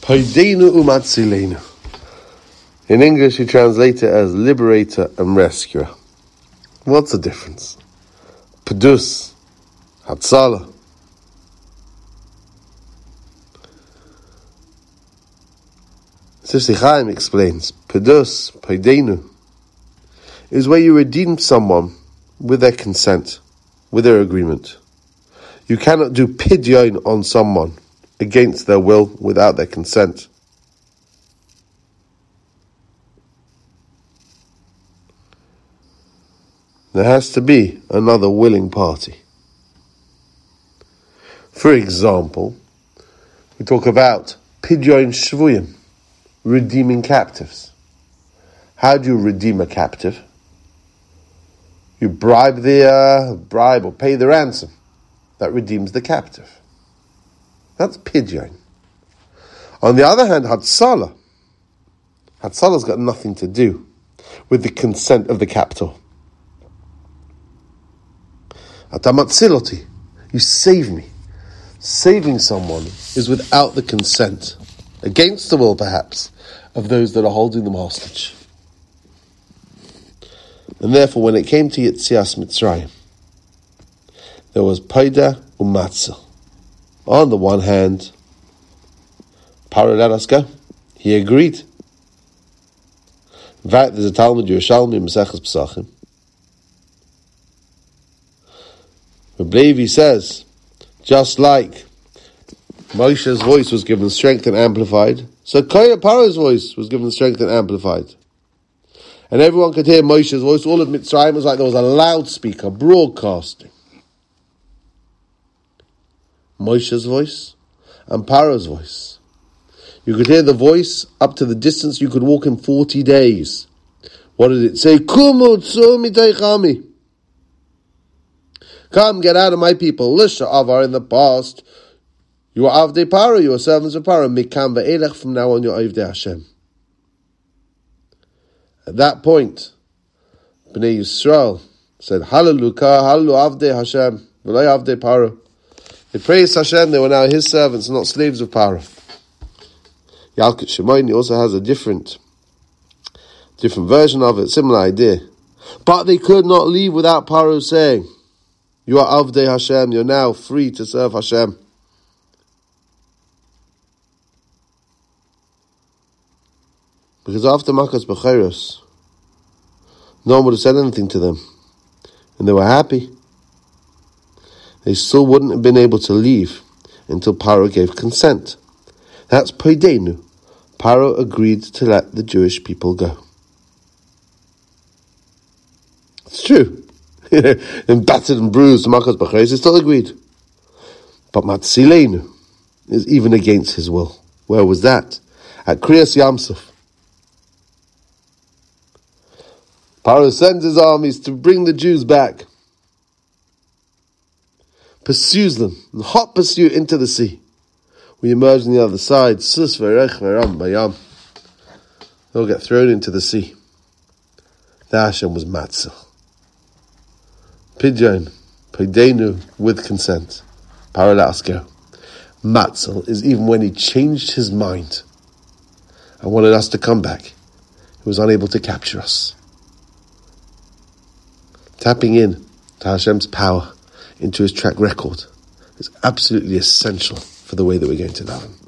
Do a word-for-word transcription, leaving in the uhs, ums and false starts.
Paideinu umatzilenu. In English, you translate it as liberator and rescuer. What's the difference? Pedus, Hatzala. Sifsei Chaim explains, Pedus, Paideinu, is where you redeem someone with their consent, with their agreement. You cannot do pidyon on someone against their will without their consent. There has to be another willing party. For example, we talk about pidyon shvuyim, redeeming captives. How do you redeem a captive? You bribe the uh, bribe or pay the ransom. That redeems the captive. That's pidyon. On the other hand, Hatzala. Hatzala's got nothing to do with the consent of the captor. Atamatziloti, you save me. Saving someone is without the consent, against the will perhaps, of those that are holding them hostage. And therefore, when it came to Yetzias Mitzrayim, there was Paida Umatzil. On the one hand, Paro let us go. He agreed. In fact, there's a Talmud Yerushalmi Maseches Pesachim. Rebbe says, just like Moshe's voice was given strength and amplified, so Kaya Paro's voice was given strength and amplified. And everyone could hear Moshe's voice. All of Mitzrayim was like there was a loudspeaker broadcasting. Moshe's voice and Paro's voice. You could hear the voice up to the distance you could walk in forty days. What did it say? Kumu tzu mitaychami. Come, get out of my people. Lisha Avar, in the past, you are Avdei Paro, you are servants of Paro. Mikam ve'elech, from now on you are Avdei Hashem. At that point, Bnei Yisrael said, Hallelu ka, Hallelu Avdei Hashem, v'loi Avdei Paro. They praised Hashem, they were now His servants, not slaves of Paro. Yalkut Shimoni also has a different, different version of it, similar idea. But they could not leave without Paro saying, you are Avdei Hashem, you're now free to serve Hashem. Because after Makas Bechiros, no one would have said anything to them. And they were happy. They still wouldn't have been able to leave until Paro gave consent. That's Paideinu. Paro agreed to let the Jewish people go. It's true. And battered and bruised, Makas Bechiros, he still agreed. But Matzilenu is even against his will. Where was that? At Kriyas Yamsuf. Paro sends his armies to bring the Jews back. Pursues them, in hot pursuit into the sea. We emerge on the other side. Sus v'erech v'ram bayam. They'll get thrown into the sea. The Hashem was Matzil. Pidyon, Paideinu, with consent. Paro let us go. Matzil is even when he changed his mind and wanted us to come back. He was unable to capture us. Tapping in to Hashem's power, into His track record, is absolutely essential for the way that we're going to daven.